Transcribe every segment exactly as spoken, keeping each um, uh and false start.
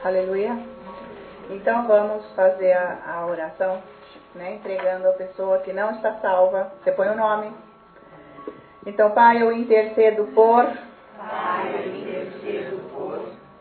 Aleluia. Então vamos fazer a, a oração, né, entregando a pessoa que não está salva. Você põe o nome. Então, Pai, eu intercedo por... Pai, eu intercedo por...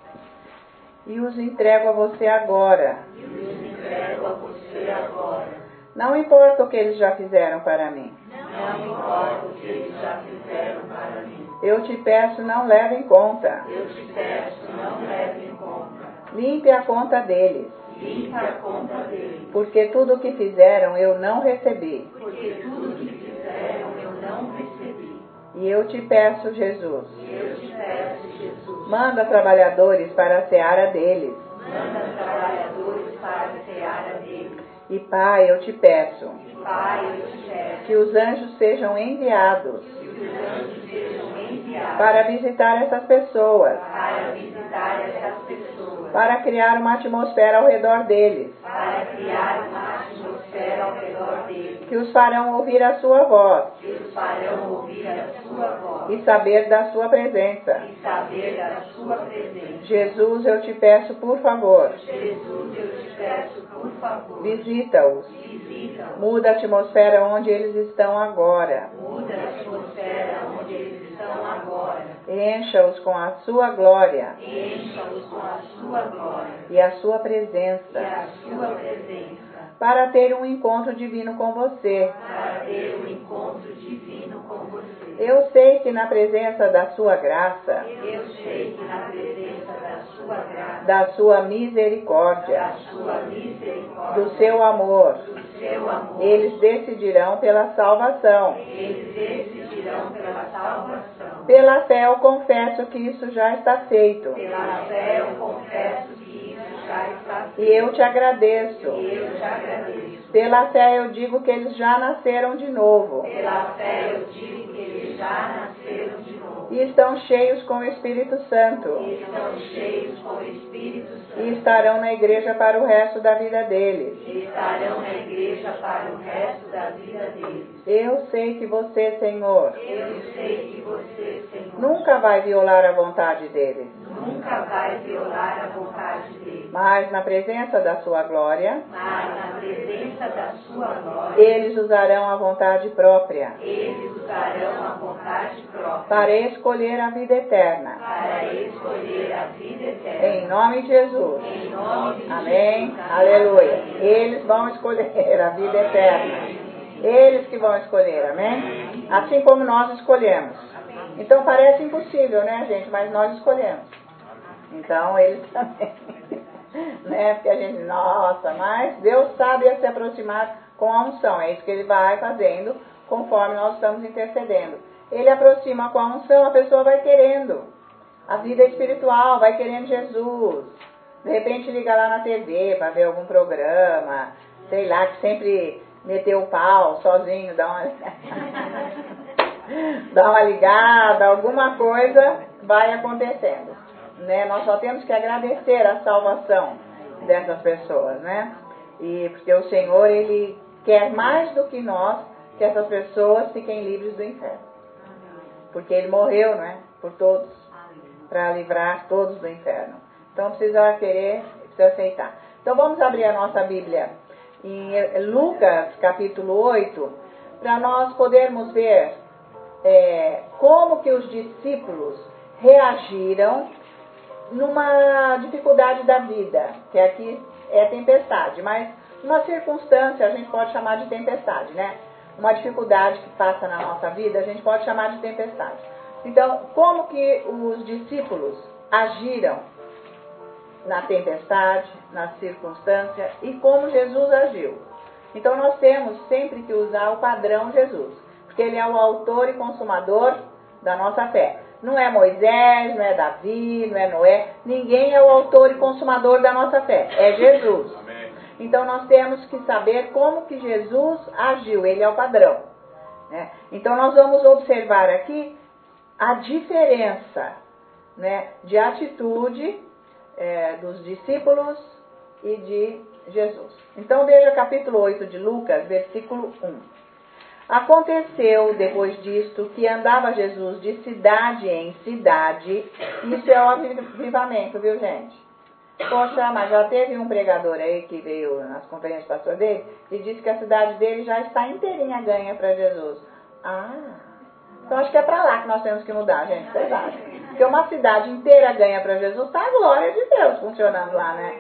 E os entrego a você agora. E os entrego a você agora. Não importa o que eles já fizeram para mim. Não importa o que eles já fizeram para mim. Eu te peço, não leve em conta. Eu te peço, não leve em conta. Limpe a conta deles. Limpa a conta deles. Porque tudo o que fizeram eu não recebi. Porque tudo o que fizeram eu não recebi. E eu te peço, Jesus. E eu te peço, Jesus. Manda trabalhadores para a seara deles. Manda trabalhadores para a seara deles. E Pai, eu te peço. E Pai, eu te peço. Que os anjos sejam enviados. Que os anjos sejam enviados. Para visitar essas pessoas. Para visitar essas pessoas. Para criar uma atmosfera ao redor deles. Para criar uma atmosfera ao redor deles. Que os farão ouvir a sua voz. Que os farão ouvir a sua voz. E saber da sua presença. E saber da sua presença. Jesus, eu te peço, por favor. Jesus, eu te peço, por favor. Visita-os. Visita-os. Muda a atmosfera onde eles estão agora. Muda a atmosfera onde eles estão agora. Encha-os com a sua glória. Encha-os com a sua glória. E a sua E presença. a sua presença. Para ter um encontro divino com você. Para ter um encontro divino com você. Eu sei que na presença da sua graça, Eu sei que na presença da sua graça, da sua misericórdia, da sua misericórdia, do seu amor, do seu amor, eles decidirão pela salvação. eles decidirão pela salvação. Pela fé eu confesso que isso já está feito. Pela fé eu confesso que isso já está E feito. eu te agradeço. E eu te agradeço. Pela fé eu digo que eles já nasceram de novo. Pela fé eu digo que eles já nasceram de novo. E estão cheios com o Espírito Santo. E estão cheios com o Espírito Santo. E estarão na igreja para o resto da vida deles. E estarão na igreja para o resto da vida deles. Eu sei que você, Senhor, Eu sei que você, Senhor, nunca vai violar a vontade deles. nunca vai violar a vontade deles. Mas na presença da sua glória, Mas na presença da sua glória, eles usarão a vontade própria eles usarão a vontade própria para escolher a vida eterna. para escolher a vida eterna. Em nome de Jesus. Em nome de Amém. Jesus. Aleluia. Eles vão escolher a vida eterna. Eles que vão escolher, amém? Assim como nós escolhemos. Então parece impossível, né, gente? Mas nós escolhemos. Então eles também. Né? Porque a gente, nossa, mas Deus sabe se aproximar com a unção. É isso que Ele vai fazendo conforme nós estamos intercedendo. Ele aproxima com a unção, a pessoa vai querendo a vida espiritual, vai querendo Jesus. De repente liga lá na T V para ver algum programa, sei lá, que sempre meteu o pau sozinho, dá uma, dá uma ligada, alguma coisa vai acontecendo. Né? Nós só temos que agradecer a salvação dessas pessoas, né? E porque o Senhor, Ele quer mais do que nós que essas pessoas fiquem livres do inferno. Porque Ele morreu, né? Por todos, para livrar todos do inferno. Então precisa querer, precisa aceitar. Então vamos abrir a nossa Bíblia em Lucas capítulo oito, para nós podermos ver é, como que os discípulos reagiram numa dificuldade da vida, que aqui é tempestade, mas uma circunstância a gente pode chamar de tempestade, né? Uma dificuldade que passa na nossa vida, a gente pode chamar de tempestade. Então, como que os discípulos agiram na tempestade, na circunstância, e como Jesus agiu? Então, nós temos sempre que usar o padrão Jesus, porque Ele é o autor e consumador da nossa fé. Não é Moisés, não é Davi, não é Noé. Ninguém é o autor e consumador da nossa fé. É Jesus. Amém. Então nós temos que saber como que Jesus agiu. Ele é o padrão. Né? Então nós vamos observar aqui a diferença, né, de atitude é, dos discípulos e de Jesus. Então veja capítulo oito de Lucas, versículo um. Aconteceu, depois disto, que andava Jesus de cidade em cidade. Isso é o avivamento, viu, gente? Poxa, mas já teve um pregador aí que veio nas conferências de pastor dele e disse que a cidade dele já está inteirinha ganha para Jesus. Ah, então acho que é para lá que nós temos que mudar, gente, vocês acham? Porque uma cidade inteira ganha para Jesus, tá a glória de Deus funcionando lá, né?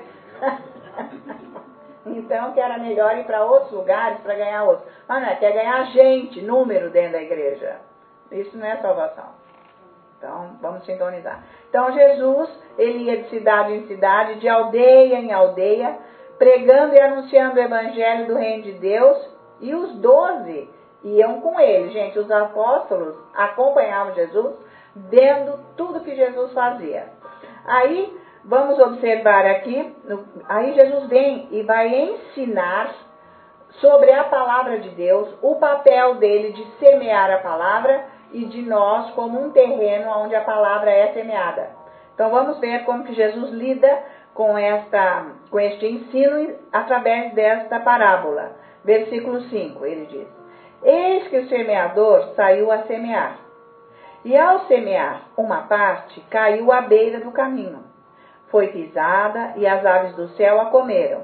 Então que era melhor ir para outros lugares para ganhar outros. Mas não é, quer ganhar gente, número dentro da igreja. Isso não é salvação. Então, vamos sintonizar. Então, Jesus, ele ia de cidade em cidade, de aldeia em aldeia, pregando e anunciando o evangelho do reino de Deus, e os doze iam com ele. Gente, os apóstolos acompanhavam Jesus, vendo tudo que Jesus fazia. Aí, vamos observar aqui, aí Jesus vem e vai ensinar sobre a palavra de Deus, o papel dele de semear a palavra, e de nós como um terreno onde a palavra é semeada. Então vamos ver como que Jesus lida com, esta, com este ensino através desta parábola. Versículo cinco, ele diz: Eis que o semeador saiu a semear, e ao semear uma parte caiu à beira do caminho, foi pisada e as aves do céu a comeram.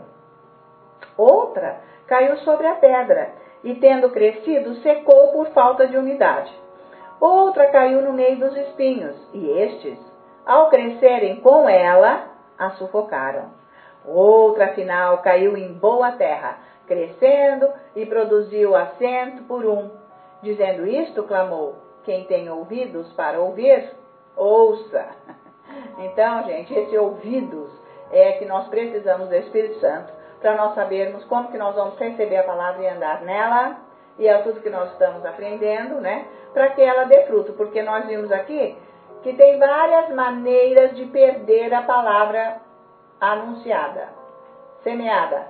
Outra caiu sobre a pedra e, tendo crescido, secou por falta de umidade. Outra caiu no meio dos espinhos, e estes, ao crescerem com ela, a sufocaram. Outra, afinal, caiu em boa terra, crescendo e produziu a cento por um. Dizendo isto, clamou: quem tem ouvidos para ouvir, ouça. Então, gente, esse ouvidos é que nós precisamos do Espírito Santo para nós sabermos como que nós vamos receber a palavra e andar nela. E é tudo que nós estamos aprendendo, né? Para que ela dê fruto. Porque nós vimos aqui que tem várias maneiras de perder a palavra anunciada, semeada.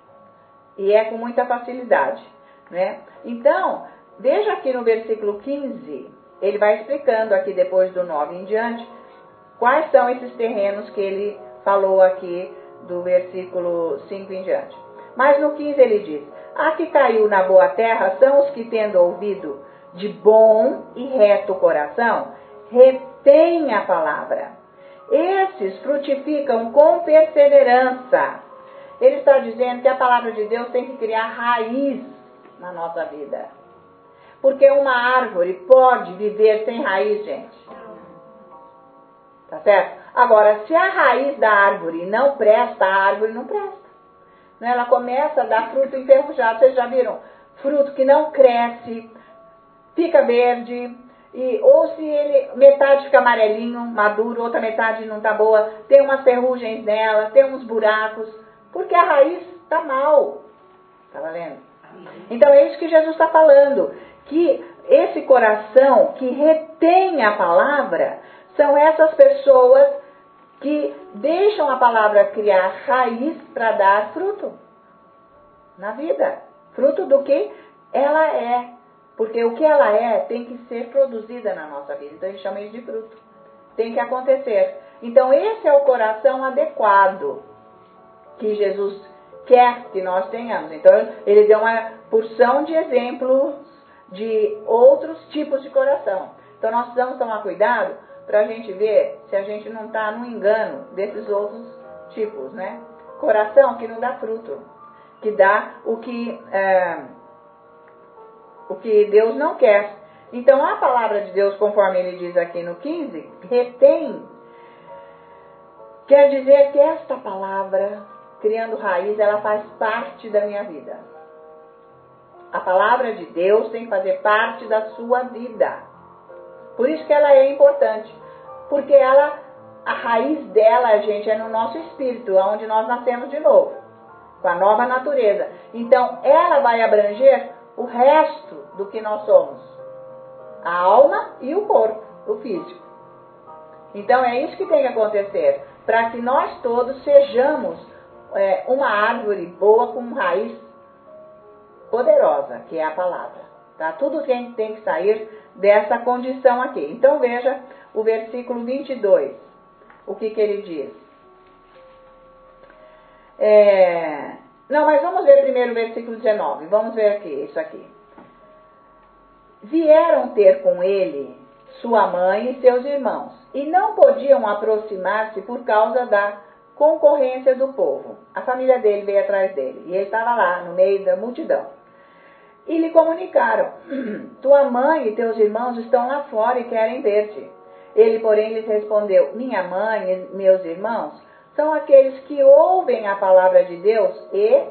E é com muita facilidade, né? Então, veja aqui no versículo quinze, ele vai explicando aqui depois do nove em diante, quais são esses terrenos que ele falou aqui do versículo cinco em diante. Mas no quinze ele diz: a que caiu na boa terra são os que, tendo ouvido de bom e reto coração, retêm a palavra. Esses frutificam com perseverança. Ele está dizendo que a palavra de Deus tem que criar raiz na nossa vida. Porque uma árvore pode viver sem raiz, gente. Tá certo? Agora, se a raiz da árvore não presta, a árvore não presta. Ela começa a dar fruto enferrujado. Vocês já viram? Fruto que não cresce, fica verde, e, ou se ele, metade fica amarelinho, maduro, outra metade não está boa, tem umas ferrugens nela, tem uns buracos, porque a raiz está mal. Está valendo? Então é isso que Jesus está falando, que esse coração que retém a palavra são essas pessoas que deixam a palavra criar raiz para dar fruto na vida. Fruto do que ela é. Porque o que ela é tem que ser produzida na nossa vida. Então ele chama isso de fruto. Tem que acontecer. Então esse é o coração adequado que Jesus quer que nós tenhamos. Então ele deu uma porção de exemplos de outros tipos de coração. Então nós precisamos tomar cuidado para a gente ver se a gente não está no engano desses outros tipos, né? Coração que não dá fruto, que dá o que, é, o que Deus não quer. Então a palavra de Deus, conforme ele diz aqui no quinze, retém, quer dizer que esta palavra, criando raiz, ela faz parte da minha vida. A palavra de Deus tem que fazer parte da sua vida. Por isso que ela é importante, porque ela, a raiz dela, gente, é no nosso espírito, onde nós nascemos de novo, com a nova natureza. Então, ela vai abranger o resto do que nós somos, a alma e o corpo, o físico. Então, é isso que tem que acontecer, para que nós todos sejamos é, uma árvore boa com raiz poderosa, que é a palavra. Tá? Tudo tem, tem que sair dessa condição aqui. Então veja o versículo vinte e dois. O que, que ele diz? É... Não, mas vamos ver primeiro o versículo dezenove. Vamos ver aqui, isso aqui. Vieram ter com ele sua mãe e seus irmãos, e não podiam aproximar-se por causa da concorrência do povo. A família dele veio atrás dele, e ele estava lá, no meio da multidão. E lhe comunicaram, tua mãe e teus irmãos estão lá fora e querem ver-te. Ele, porém, lhes respondeu, minha mãe e meus irmãos são aqueles que ouvem a palavra de Deus e,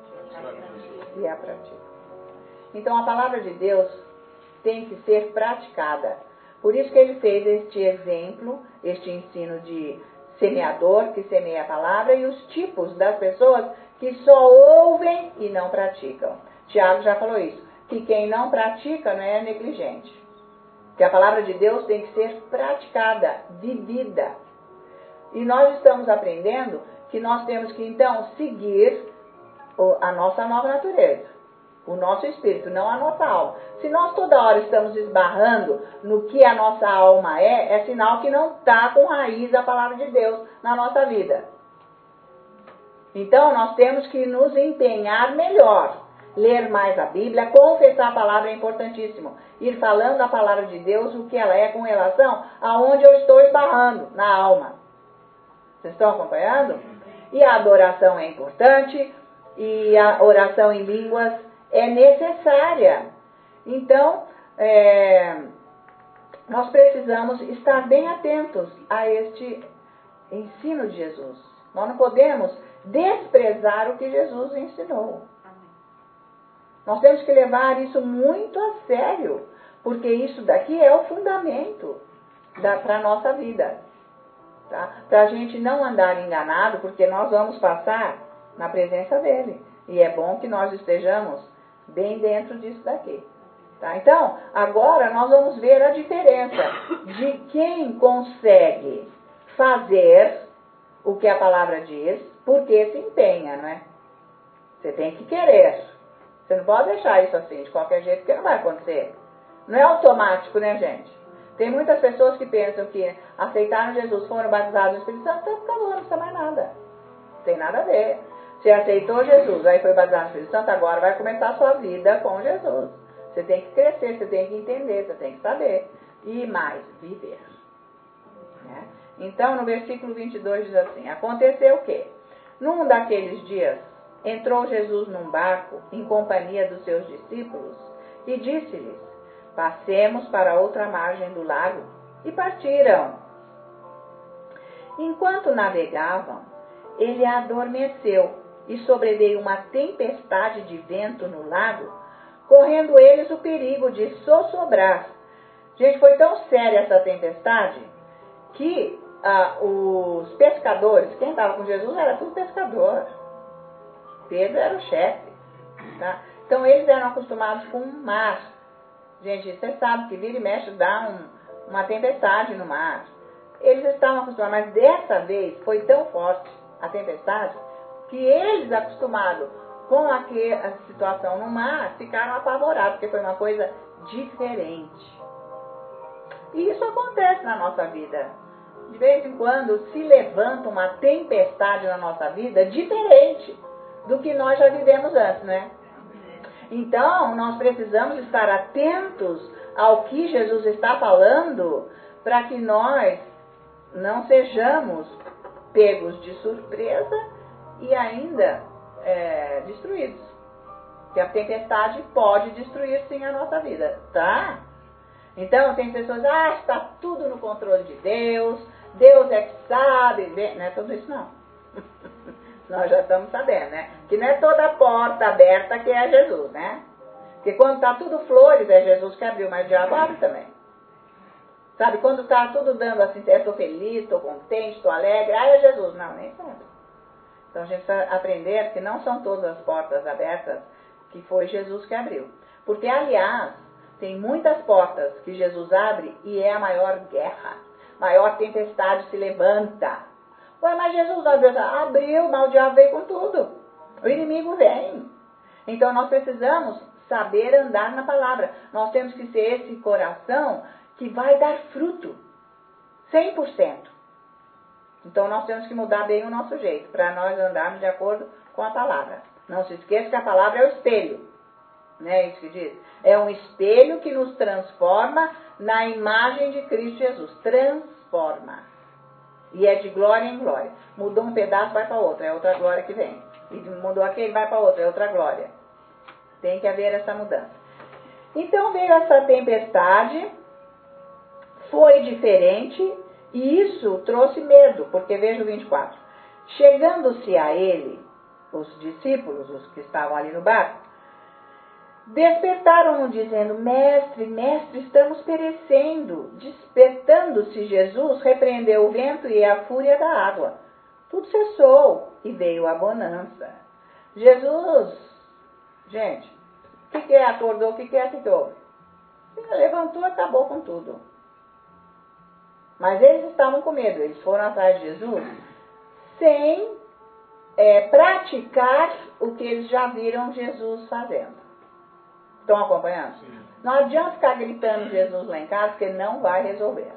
e a praticam. Então, a palavra de Deus tem que ser praticada. Por isso que ele fez este exemplo, este ensino de semeador, que semeia a palavra, e os tipos das pessoas que só ouvem e não praticam. Tiago já falou isso, que quem não pratica não é negligente. Que a palavra de Deus tem que ser praticada, vivida. E nós estamos aprendendo que nós temos que, então, seguir a nossa nova natureza, o nosso espírito, não a nossa alma. Se nós toda hora estamos esbarrando no que a nossa alma é, é sinal que não está com raiz a palavra de Deus na nossa vida. Então, nós temos que nos empenhar melhor. Ler mais a Bíblia, confessar a palavra é importantíssimo. Ir falando a palavra de Deus, o que ela é com relação aonde eu estou esbarrando, na alma. Vocês estão acompanhando? E a adoração é importante, e a oração em línguas é necessária. Então, é, nós precisamos estar bem atentos a este ensino de Jesus. Nós não podemos desprezar o que Jesus ensinou. Nós temos que levar isso muito a sério, porque isso daqui é o fundamento para a nossa vida. Tá? Para a gente não andar enganado, porque nós vamos passar na presença dele. E é bom que nós estejamos bem dentro disso daqui. Tá? Então, agora nós vamos ver a diferença de quem consegue fazer o que a palavra diz, porque se empenha, não é? Você tem que querer. Você não pode deixar isso assim, de qualquer jeito, porque não vai acontecer. Não é automático, né, gente? Tem muitas pessoas que pensam que aceitaram Jesus, foram batizados no Espírito Santo, então acabou, não precisa mais nada. Não tem nada a ver. Você aceitou Jesus, aí foi batizado no Espírito Santo, agora vai começar a sua vida com Jesus. Você tem que crescer, você tem que entender, você tem que saber. E mais, viver. Né? Então, no versículo vinte e dois diz assim, aconteceu o quê? Num daqueles dias, entrou Jesus num barco em companhia dos seus discípulos e disse-lhes, passemos para outra margem do lago. E partiram. Enquanto navegavam, ele adormeceu e sobreveio uma tempestade de vento no lago, correndo eles o perigo de sossobrar. Gente, foi tão séria essa tempestade que ah, os pescadores, quem estava com Jesus era tudo pescador. Pedro era o chefe. Tá? Então, eles eram acostumados com o mar. Gente, você sabe que vira e mexe dá um, uma tempestade no mar. Eles estavam acostumados, mas dessa vez foi tão forte a tempestade que eles, acostumados com aquela situação no mar, ficaram apavorados, porque foi uma coisa diferente. E isso acontece na nossa vida. De vez em quando se levanta uma tempestade na nossa vida diferente do que nós já vivemos antes, né? Então, nós precisamos estar atentos ao que Jesus está falando para que nós não sejamos pegos de surpresa e ainda é, destruídos. Porque a tempestade pode destruir sim a nossa vida, tá? Então, tem pessoas, ah, está tudo no controle de Deus, Deus é que sabe, não é tudo isso não. Nós já estamos sabendo, né? Que não é toda porta aberta que é Jesus, né? Porque quando está tudo flores, é Jesus que abriu, mas o diabo abre também. Sabe, quando está tudo dando assim, eu estou feliz, estou contente, estou alegre, ah, é Jesus. Não, nem sempre. Então a gente precisa aprender que não são todas as portas abertas que foi Jesus que abriu. Porque, aliás, tem muitas portas que Jesus abre e é a maior guerra, maior tempestade se levanta. Ué, mas Jesus abriu, abriu, mas o diabo veio com tudo. O inimigo vem. Então nós precisamos saber andar na palavra. Nós temos que ser esse coração que vai dar fruto. cem por cento. Então nós temos que mudar bem o nosso jeito, para nós andarmos de acordo com a palavra. Não se esqueça que a palavra é o espelho. Não é isso que diz? É um espelho que nos transforma na imagem de Cristo Jesus. Transforma. E é de glória em glória. Mudou um pedaço, vai para outra, é outra glória que vem. E mudou aquele, vai para outra, é outra glória. Tem que haver essa mudança. Então veio essa tempestade, foi diferente, e isso trouxe medo, porque veja o vinte e quatro. Chegando-se a ele, os discípulos, os que estavam ali no barco, despertaram-no dizendo, mestre, mestre, estamos perecendo. Despertando-se Jesus, repreendeu o vento e a fúria da água. Tudo cessou e veio a bonança. Jesus, gente, o que, que é? Acordou, o que, que é que houve? Ele levantou e acabou com tudo. Mas eles estavam com medo, eles foram atrás de Jesus sem é, praticar o que eles já viram Jesus fazendo. Estão acompanhando? Sim. Não adianta ficar gritando Jesus lá em casa, porque não vai resolver.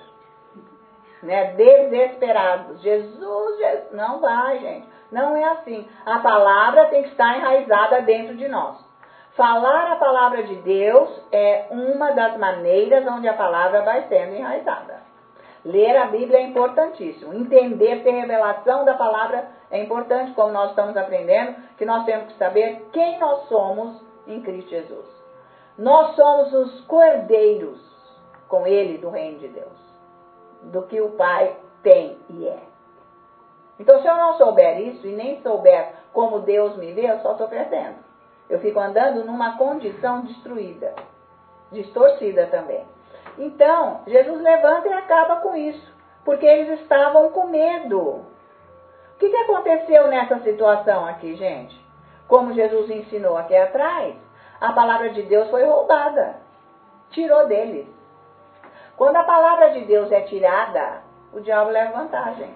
Né? Desesperados. Jesus, Jesus, não vai, gente. Não é assim. A palavra tem que estar enraizada dentro de nós. Falar a palavra de Deus é uma das maneiras onde a palavra vai sendo enraizada. Ler a Bíblia é importantíssimo. Entender, ter revelação da palavra é importante, como nós estamos aprendendo, que nós temos que saber quem nós somos em Cristo Jesus. Nós somos os cordeiros com Ele do reino de Deus, do que o Pai tem e é. Então, se eu não souber isso e nem souber como Deus me vê, eu só estou perdendo. Eu fico andando numa condição destruída, distorcida também. Então, Jesus levanta e acaba com isso, porque eles estavam com medo. O que, que aconteceu nessa situação aqui, gente? Como Jesus ensinou aqui atrás, a palavra de Deus foi roubada, tirou deles. Quando a palavra de Deus é tirada, o diabo leva vantagem.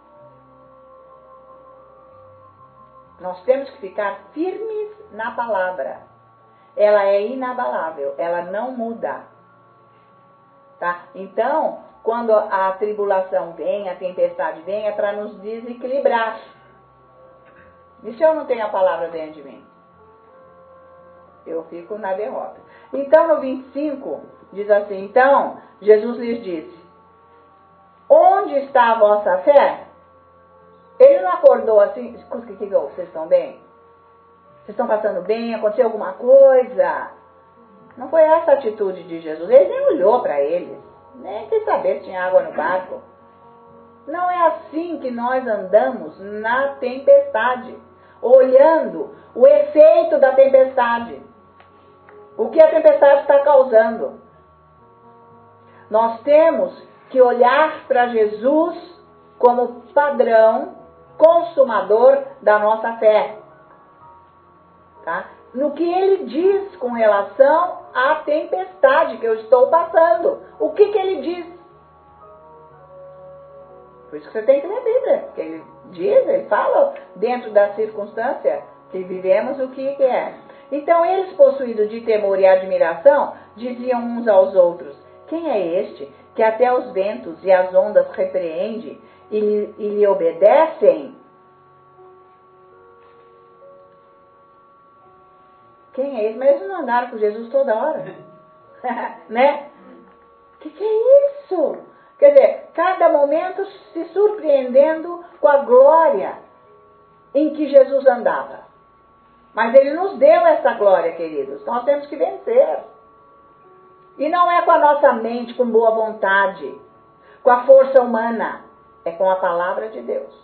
Nós temos que ficar firmes na palavra. Ela é inabalável, ela não muda. Tá? Então, quando a tribulação vem, a tempestade vem, é para nos desequilibrar. E se eu não tenho a palavra dentro de mim? Eu fico na derrota. Então, no vinte e cinco, diz assim, então, Jesus lhes disse, onde está a vossa fé? Ele não acordou assim, o que vocês estão bem? Vocês estão passando bem? Aconteceu alguma coisa? Não foi essa a atitude de Jesus. Ele nem olhou para eles, nem quis saber se tinha água no barco. Não é assim que nós andamos na tempestade, olhando o efeito da tempestade. O que a tempestade está causando. Nós temos que olhar para Jesus como padrão consumador da nossa fé. Tá? No que ele diz com relação à tempestade que eu estou passando. O que, que ele diz? Por isso que você tem que ler a Bíblia. Porque ele diz, ele fala dentro da circunstância que vivemos o que é. Então eles, possuídos de temor e admiração, diziam uns aos outros, quem é este que até os ventos e as ondas repreende e lhe, e lhe obedecem? Quem é esse? Mas eles não andaram com Jesus toda hora. Né? O que, que é isso? Quer dizer, cada momento se surpreendendo com a glória em que Jesus andava. Mas ele nos deu essa glória, queridos. Nós temos que vencer. E não é com a nossa mente, com boa vontade, com a força humana. É com a palavra de Deus.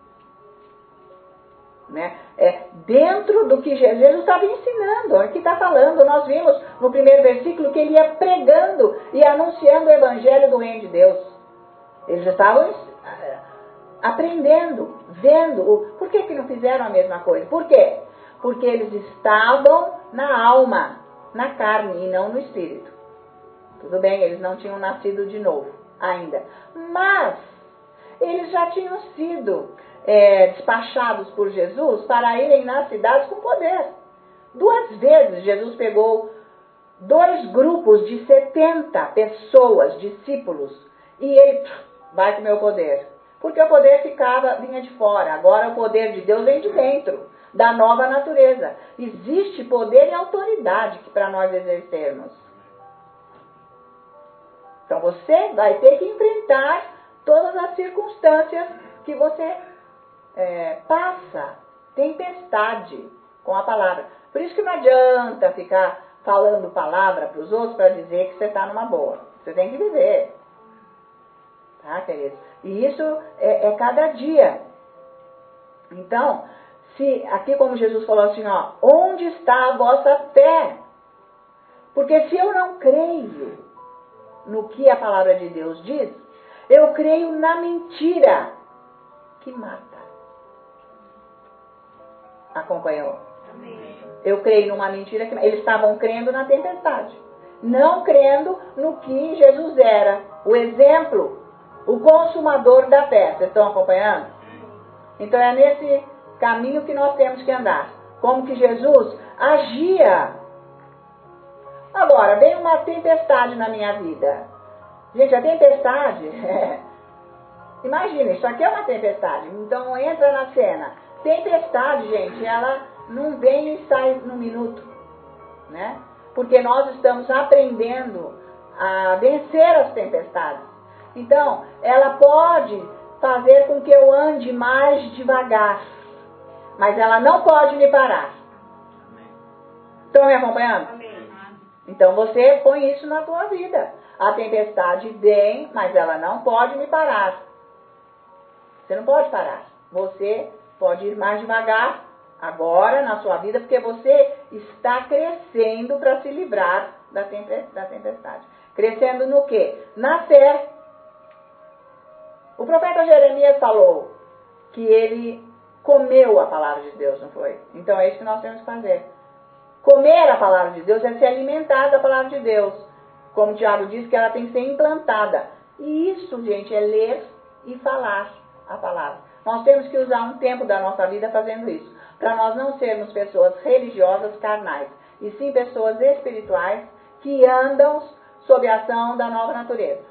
Né? É dentro do que Jesus estava ensinando. Aqui está falando, nós vimos no primeiro versículo que ele ia pregando e anunciando o evangelho do reino de Deus. Eles estavam aprendendo, vendo. Por que, que não fizeram a mesma coisa? Por quê? Porque eles estavam na alma, na carne e não no espírito. Tudo bem, eles não tinham nascido de novo ainda. Mas eles já tinham sido é, despachados por Jesus para irem nas cidades com poder. Duas vezes Jesus pegou dois grupos de setenta pessoas, discípulos, e ele vai com o meu poder. Porque o poder ficava, vinha de fora. Agora o poder de Deus vem de dentro, da nova natureza. Existe poder e autoridade para nós exercermos. Então você vai ter que enfrentar todas as circunstâncias que você é, passa, tempestade com a palavra. Por isso que não adianta ficar falando palavra para os outros para dizer que você está numa boa. Você tem que viver. Tá, queridos? E isso é, é cada dia. Então, se aqui como Jesus falou assim, ó, onde está a vossa fé? Porque se eu não creio no que a palavra de Deus diz, eu creio na mentira que mata. Acompanhou? Amém. Eu creio numa mentira que... Eles estavam crendo na tempestade. Não crendo no que Jesus era. O exemplo, o consumador da fé. Vocês estão acompanhando? Então é nesse caminho que nós temos que andar. Como que Jesus agia. Agora, vem uma tempestade na minha vida. Gente, a tempestade... É... Imagina, isso aqui é uma tempestade. Então entra na cena. Tempestade, gente, ela não vem e sai num minuto, né? Porque nós estamos aprendendo a vencer as tempestades. Então, ela pode fazer com que eu ande mais devagar, mas ela não pode me parar. Estão me acompanhando? Então você põe isso na tua vida. A tempestade vem, mas ela não pode me parar. Você não pode parar. Você pode ir mais devagar agora na sua vida, porque você está crescendo para se livrar da tempestade. Crescendo no quê? Na fé. O profeta Jeremias falou que ele comeu a palavra de Deus, não foi? Então é isso que nós temos que fazer. Comer a palavra de Deus é se alimentar da palavra de Deus. Como o Tiago diz, que ela tem que ser implantada. E isso, gente, é ler e falar a palavra. Nós temos que usar um tempo da nossa vida fazendo isso, para nós não sermos pessoas religiosas carnais, e sim pessoas espirituais que andam sob a ação da nova natureza.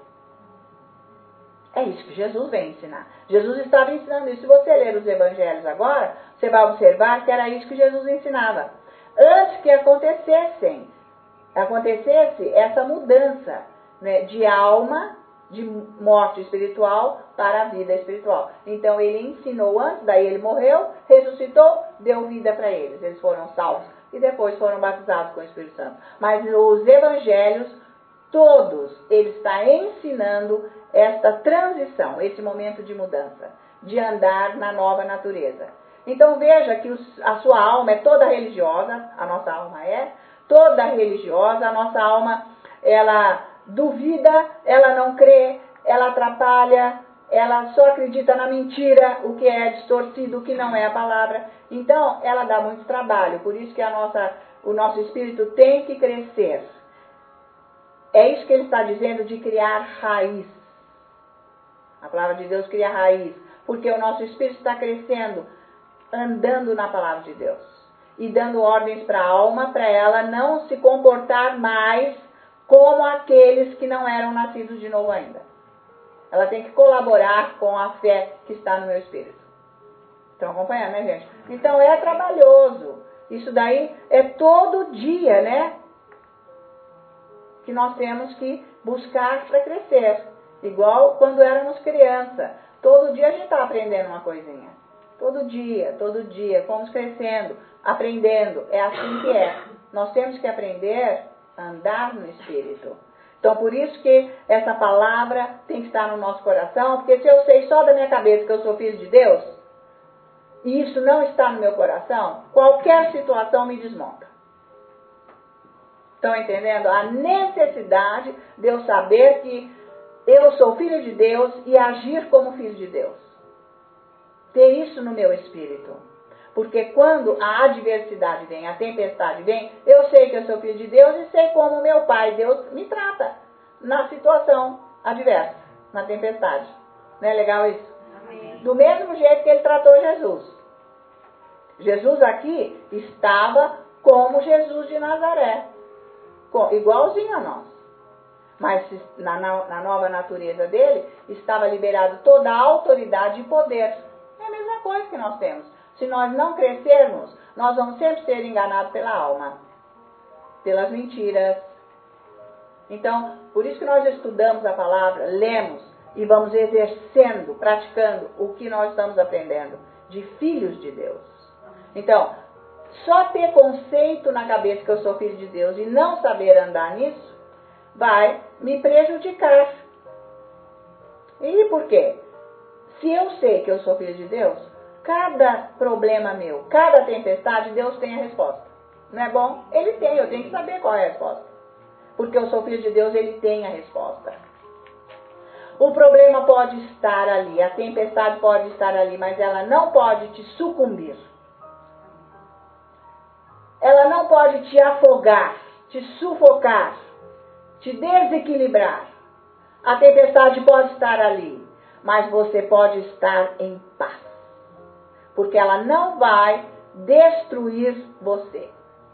É isso que Jesus vem ensinar. Jesus estava ensinando isso. Se você ler os evangelhos agora, você vai observar que era isso que Jesus ensinava. Antes que acontecessem, acontecesse essa mudança, né, de alma, de morte espiritual para a vida espiritual. Então ele ensinou antes, daí ele morreu, ressuscitou, deu vida para eles. Eles foram salvos e depois foram batizados com o Espírito Santo. Mas os evangelhos, todos, ele está ensinando esta transição, esse momento de mudança, de andar na nova natureza. Então veja que os, a sua alma é toda religiosa, a nossa alma é toda religiosa, a nossa alma, ela duvida, ela não crê, ela atrapalha, ela só acredita na mentira, o que é distorcido, o que não é a palavra. Então, ela dá muito trabalho, por isso que a nossa, o nosso espírito tem que crescer. É isso que ele está dizendo de criar raiz. A palavra de Deus cria raiz, porque o nosso espírito está crescendo, andando na palavra de Deus. E dando ordens para a alma, para ela não se comportar mais como aqueles que não eram nascidos de novo ainda. Ela tem que colaborar com a fé que está no meu espírito. Estão acompanhando, né, gente? Então é trabalhoso. Isso daí é todo dia, né? Que nós temos que buscar para crescer. Igual quando éramos criança. Todo dia a gente está aprendendo uma coisinha. Todo dia, todo dia. Fomos crescendo, aprendendo. É assim que é. Nós temos que aprender a andar no Espírito. Então, por isso que essa palavra tem que estar no nosso coração, porque se eu sei só da minha cabeça que eu sou filho de Deus, e isso não está no meu coração, qualquer situação me desmonta. Estão entendendo? A necessidade de eu saber que eu sou filho de Deus e agir como filho de Deus. Ter isso no meu espírito. Porque quando a adversidade vem, a tempestade vem, eu sei que eu sou filho de Deus e sei como meu Pai, Deus, me trata na situação adversa, na tempestade. Não é legal isso? Amém. Do mesmo jeito que ele tratou Jesus. Jesus aqui estava como Jesus de Nazaré, igualzinho a nós. Mas na, na nova natureza dele, estava liberado toda a autoridade e poder. É a mesma coisa que nós temos. Se nós não crescermos, nós vamos sempre ser enganados pela alma, pelas mentiras. Então, por isso que nós estudamos a palavra, lemos, e vamos exercendo, praticando o que nós estamos aprendendo de filhos de Deus. Então, só ter conceito na cabeça que eu sou filho de Deus e não saber andar nisso, vai me prejudicar. E por quê? Se eu sei que eu sou filho de Deus, cada problema meu, cada tempestade, Deus tem a resposta. Não é bom? Ele tem, eu tenho que saber qual é a resposta. Porque eu sou filho de Deus, ele tem a resposta. O problema pode estar ali, a tempestade pode estar ali, mas ela não pode te sucumbir. Ela não pode te afogar, te sufocar, te desequilibrar. A tempestade pode estar ali, mas você pode estar em paz. Porque ela não vai destruir você.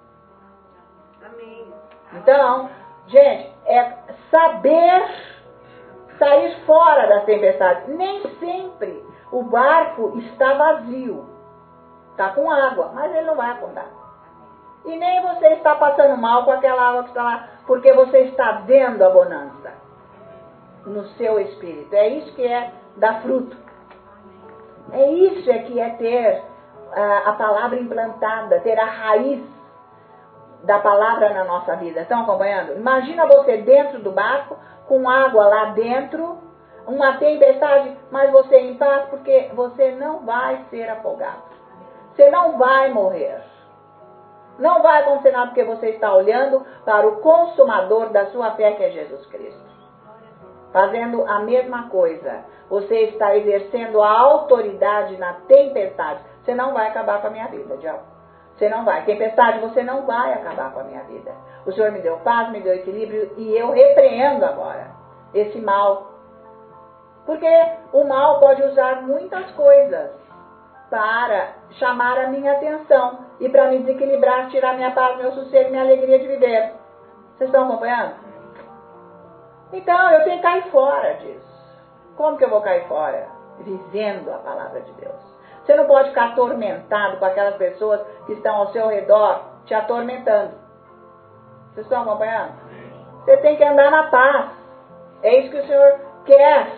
Amém. Então, gente, é saber sair fora das tempestades. Nem sempre o barco está vazio. Está com água, mas ele não vai afundar. E nem você está passando mal com aquela água que está lá, porque você está vendo a bonança no seu espírito. É isso que é dar fruto. É isso é que é ter a, a palavra implantada, ter a raiz da palavra na nossa vida. Estão acompanhando? Imagina você dentro do barco, com água lá dentro, uma tempestade, mas você em paz, porque você não vai ser afogado. Você não vai morrer. Não vai acontecer nada porque você está olhando para o consumador da sua fé, que é Jesus Cristo. Fazendo a mesma coisa. Você está exercendo a autoridade na tempestade. Você não vai acabar com a minha vida, diabo. Você não vai. Tempestade, você não vai acabar com a minha vida. O Senhor me deu paz, me deu equilíbrio e eu repreendo agora esse mal. Porque o mal pode usar muitas coisas para chamar a minha atenção e para me desequilibrar, tirar minha paz, meu sossego, minha alegria de viver. Vocês estão acompanhando? Então, eu tenho que cair fora disso. Como que eu vou cair fora? Vivendo a palavra de Deus. Você não pode ficar atormentado com aquelas pessoas que estão ao seu redor te atormentando. Vocês estão acompanhando? Você tem que andar na paz. É isso que o Senhor quer.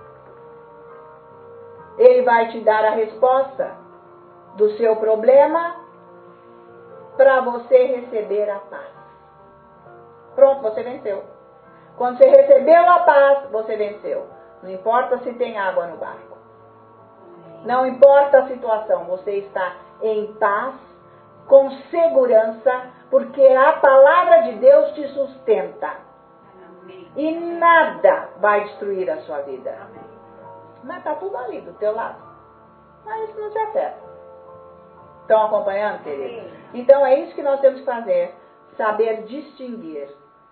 Ele vai te dar a resposta do seu problema para você receber a paz. Pronto, você venceu. Quando você recebeu a paz, você venceu. Não importa se tem água no barco. Não importa a situação, você está em paz, com segurança, porque a palavra de Deus te sustenta. E nada vai destruir a sua vida. Mas está tudo ali do teu lado. Mas isso não te afeta. Estão acompanhando, queridos? Então é isso que nós temos que fazer. Saber distinguir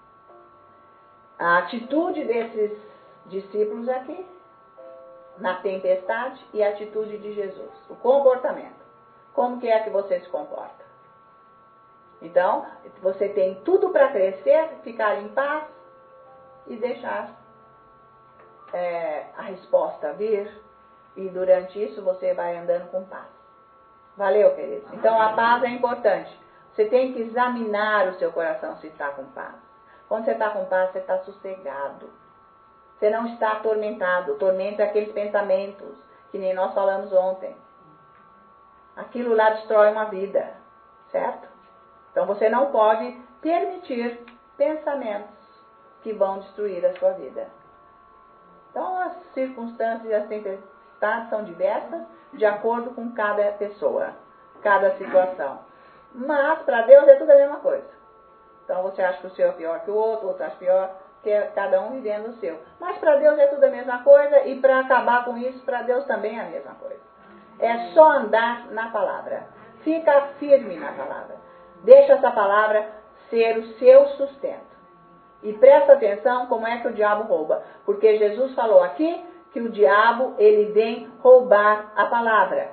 a atitude desses discípulos aqui, na tempestade, e a atitude de Jesus. O comportamento. Como que é que você se comporta? Então, você tem tudo para crescer, ficar em paz e deixar é, a resposta vir. E durante isso você vai andando com paz. Valeu, queridos? Então a paz é importante. Você tem que examinar o seu coração se está com paz. Quando você está com paz, você está sossegado. Você não está atormentado. O tormento é aqueles pensamentos que nem nós falamos ontem. Aquilo lá destrói uma vida, certo? Então você não pode permitir pensamentos que vão destruir a sua vida. Então as circunstâncias e as tempestades são diversas de acordo com cada pessoa, cada situação. Mas para Deus é tudo a mesma coisa. Então você acha que o seu é pior que o outro, o outro acha pior, que é cada um vivendo o seu. Mas para Deus é tudo a mesma coisa e para acabar com isso, para Deus também é a mesma coisa. É só andar na palavra. Fica firme na palavra. Deixa essa palavra ser o seu sustento. E presta atenção como é que o diabo rouba. Porque Jesus falou aqui que o diabo, ele vem roubar a palavra.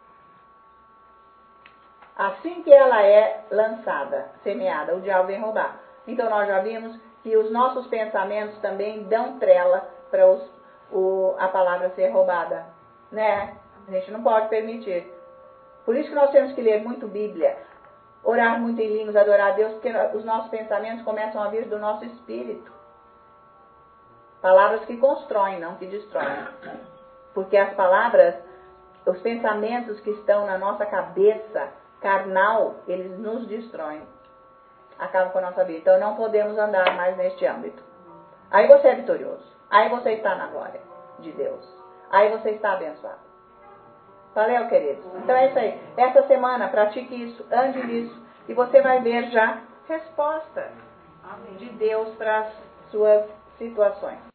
Assim que ela é lançada, semeada, o diabo vem roubar. Então nós já vimos que os nossos pensamentos também dão trela para os, o, a palavra ser roubada. Né? A gente não pode permitir. Por isso que nós temos que ler muito Bíblia, orar muito em línguas, adorar a Deus, porque os nossos pensamentos começam a vir do nosso espírito. Palavras que constroem, não que destroem. Porque as palavras, os pensamentos que estão na nossa cabeça carnal, eles nos destroem. Acabam com a nossa vida. Então não podemos andar mais neste âmbito. Aí você é vitorioso. Aí você está na glória de Deus. Aí você está abençoado. Valeu, queridos? Então é isso aí. Essa semana, pratique isso, ande nisso. E você vai ver já respostas de Deus para as suas situações.